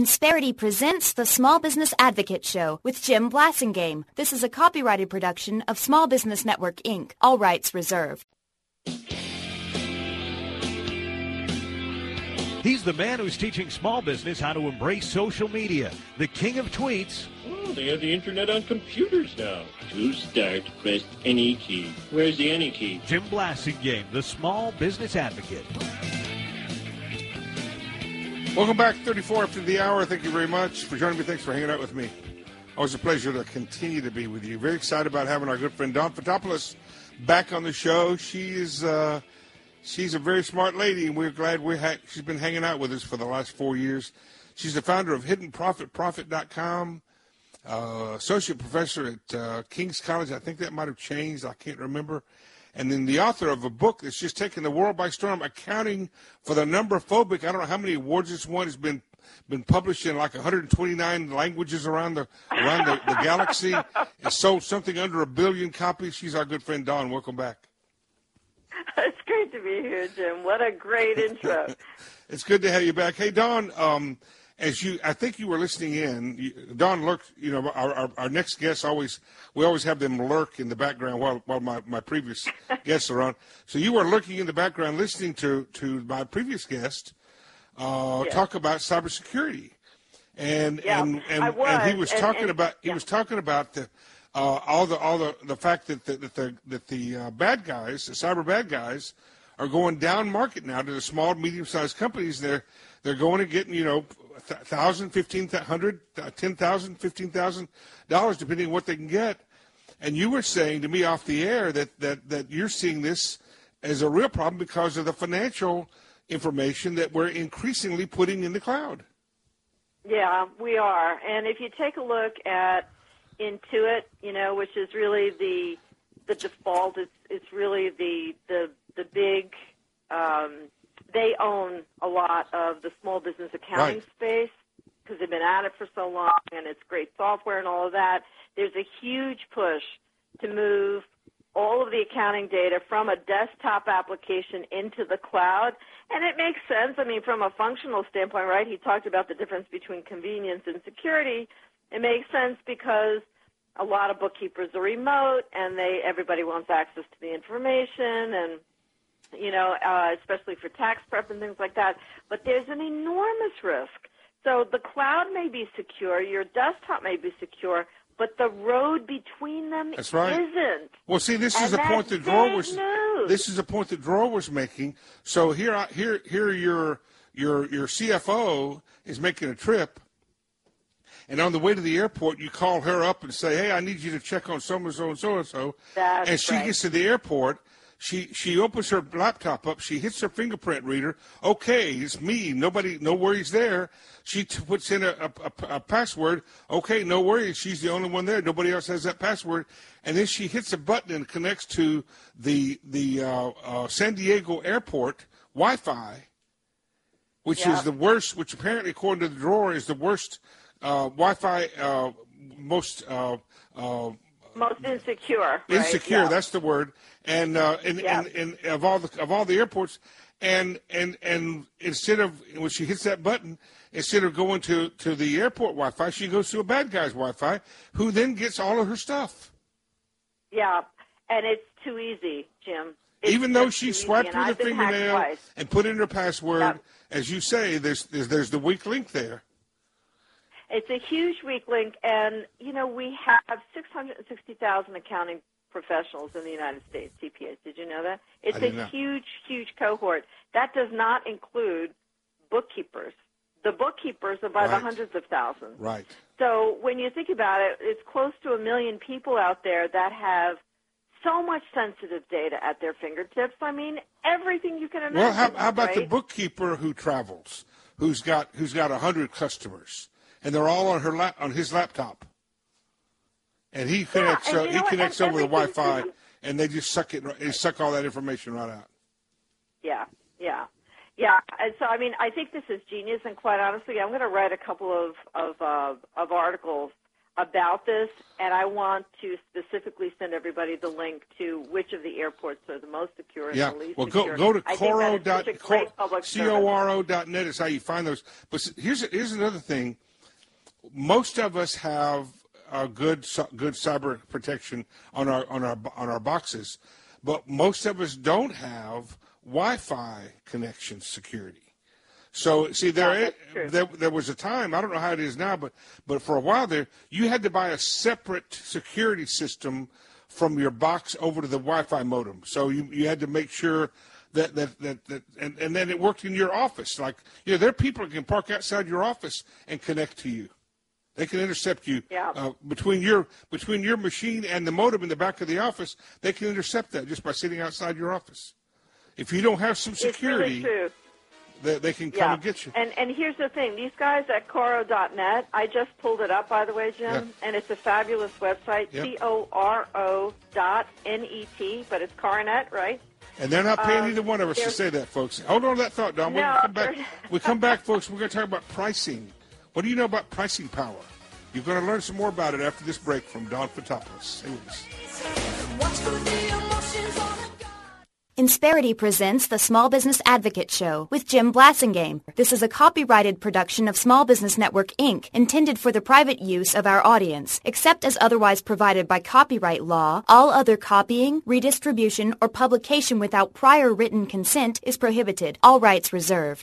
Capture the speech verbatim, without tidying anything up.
Insperity presents the Small Business Advocate Show with Jim Blasingame. This is a copyrighted production of Small Business Network, Incorporated. All rights reserved. He's the man who's teaching small business how to embrace social media. The king of tweets. Oh, they have the internet on computers now. To start, press any key. Where's the any key? Jim Blasingame, the small business advocate. Welcome back, thirty-four after the hour. Thank you very much for joining me. Thanks for hanging out with me. Always a pleasure to continue to be with you. Very excited about having our good friend Dawn Fotopoulos back on the show. She is uh, she's a very smart lady, and we're glad we ha- she's been hanging out with us for the last four years. She's the founder of hidden profit profit dot com, uh, associate professor at uh, King's College. I think that might have changed. I can't remember. And then the author of a book that's just taken the world by storm, Accounting for the Number Phobic. I don't know how many awards this one has been been published in, like one hundred twenty-nine languages around the around the, the galaxy. It's sold something under a billion copies. She's our good friend Dawn. Welcome back. It's great to be here, Jim. What a great intro. It's good to have you back. Hey, Dawn, um, as you, I think you were listening in. You, Dawn lurked. You know, our, our our next guests always we always have them lurk in the background while while my, my previous guests are on. So you were lurking in the background, listening to to my previous guest uh, yes. talk about cybersecurity, and yeah, and and, was, and he was and, talking and, about he yeah. was talking about the. Uh, all the all the, the fact that the, that the that the uh, bad guys, the cyber bad guys, are going down market now to the small, medium-sized companies. They're they're going and getting, you know, thousand, fifteen hundred, ten thousand, fifteen thousand dollars, depending on what they can get. And you were saying to me off the air that, that that you're seeing this as a real problem because of the financial information that we're increasingly putting in the cloud. Yeah, we are. And if you take a look at Intuit, you know, which is really the the default. It's it's really the the the big. Um, they own a lot of the small business accounting right. space because they've been at it for so long, and it's great software and all of that. There's a huge push to move all of the accounting data from a desktop application into the cloud, and it makes sense. I mean, from a functional standpoint, right? He talked about the difference between convenience and security. It makes sense because a lot of bookkeepers are remote, and they everybody wants access to the information, and you know, uh, especially for tax prep and things like that. But there's an enormous risk. So the cloud may be secure, your desktop may be secure, but the road between them That's right. isn't. Well, see, this and is a that's point that Dror was. news. This is a point that Dror was making. So here, I- here, here, your your your C F O is making a trip. And on the way to the airport, you call her up and say, hey, I need you to check on so-and-so and so-and-so. That's and she right. gets to the airport. She she opens her laptop up. She hits her fingerprint reader. Okay, it's me. Nobody, no worries there. She t- puts in a, a, a, a password. Okay, no worries. She's the only one there. Nobody else has that password. And then she hits a button and connects to the, the uh, uh, San Diego airport Wi-Fi, which yeah. is the worst, which apparently, according to the Dror, is the worst Uh, Wi-Fi, uh, most uh, uh, most insecure. Right? Insecure, yeah. that's the word. And, uh, and, yeah. and and of all the of all the airports, and and and instead of when she hits that button, instead of going to, to the airport Wi-Fi, she goes to a bad guy's Wi-Fi, who then gets all of her stuff. Yeah, and it's too easy, Jim. It's Even though she swiped with her fingernail and put in her password, yep. as you say, there's, there's there's the weak link there. It's a huge weak link, and, you know, we have six hundred sixty thousand accounting professionals in the United States, C P As. Did you know that? It's a know. huge, huge cohort. That does not include bookkeepers. The bookkeepers are by right. the hundreds of thousands. Right. So when you think about it, it's close to a million people out there that have so much sensitive data at their fingertips. I mean, everything you can imagine. Well, how, how about right? the bookkeeper who travels, who's got who's got a hundred customers, and they're all on her lap, on his laptop, and he connects yeah, and uh, you he know connects and over the Wi-Fi, is, and they just suck it, they suck all that information right out. Yeah, yeah, yeah. And so, I mean, I think this is genius, and quite honestly, I'm going to write a couple of of uh, of articles about this, and I want to specifically send everybody the link to which of the airports are the most secure and Yeah, the least well, secure. go, go to I think that coro is dot such a great public C O R O dot net is how you find those. But here's here's another thing. Most of us have a good good cyber protection on our on our on our boxes, but most of us don't have Wi-Fi connection security. So, see, there, yeah, there there was a time, I don't know how it is now, but, but for a while there, you had to buy a separate security system from your box over to the Wi-Fi modem. So you, you had to make sure that, that, that, that and, and then it worked in your office. Like, you know, there are people that can park outside your office and connect to you. They can intercept you yeah. uh, between your between your machine and the modem in the back of the office. They can intercept that just by sitting outside your office. If you don't have some security, it's really true. They, they can come yeah. and get you. And and here's the thing: these guys at coro dot net. I just pulled it up, by the way, Jim, yeah. and it's a fabulous website. Yep. C O R O dot N E T, but it's Coronet, right? And they're not paying um, either one of us to say that, folks. Hold on to that thought, Don. No, We'll come back. we come back, folks. We're going to talk about pricing. What do you know about pricing power? You're going to learn some more about it after this break from Don Fotopoulos. Stay with us. Insperity presents the Small Business Advocate Show with Jim Blasingame. This is a copyrighted production of Small Business Network, Incorporated, intended for the private use of our audience. Except as otherwise provided by copyright law, all other copying, redistribution, or publication without prior written consent is prohibited. All rights reserved.